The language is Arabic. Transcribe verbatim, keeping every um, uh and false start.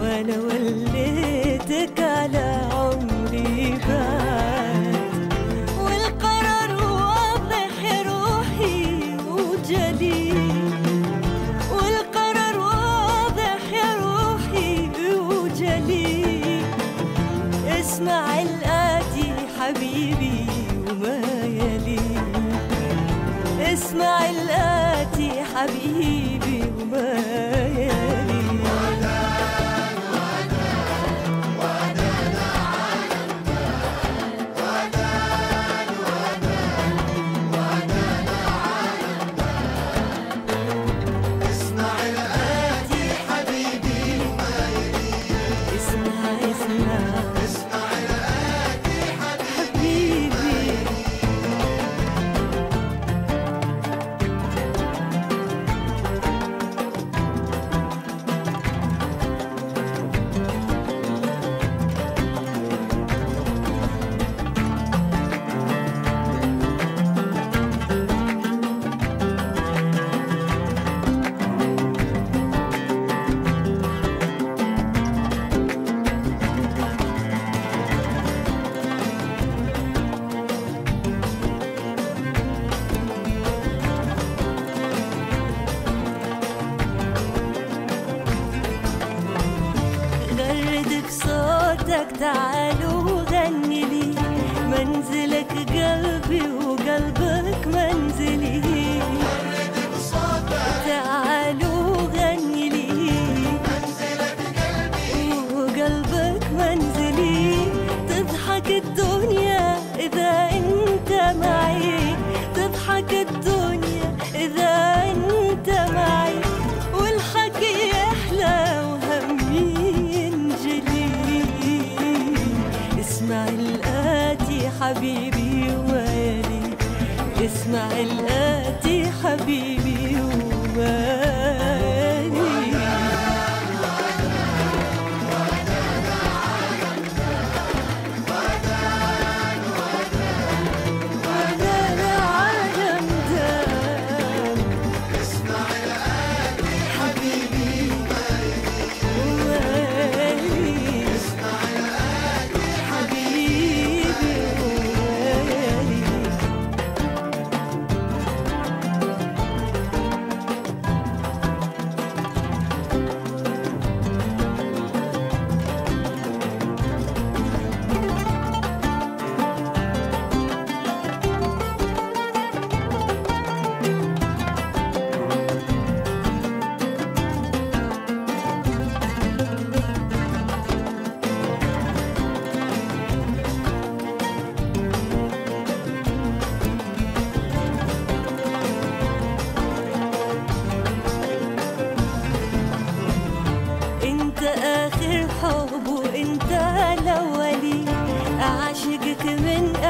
وانا وليتك على عمري بعد، والقرار واضح يا روحي وجلي، والقرار واضح يا روحي وجلي. اسمع الآتي حبيبي وما يلي، اسمع الآتي حبيبي وما يلي. تعالوا غني لي، منزلك قلبي وقلبك منزلي. تعالوا غني لي، منزلك قلبي وقلبك منزلي. تضحك الدنيا إذا أنت معي، تضحك الدنيا إذا أنت معي، والحكي يحلى وهمي ينجلي. اسمع الآتي حبيبي وما يلي، اسمع الآتي حبيبي وما يلي. آخر حب وانت الأولي، أعشقك من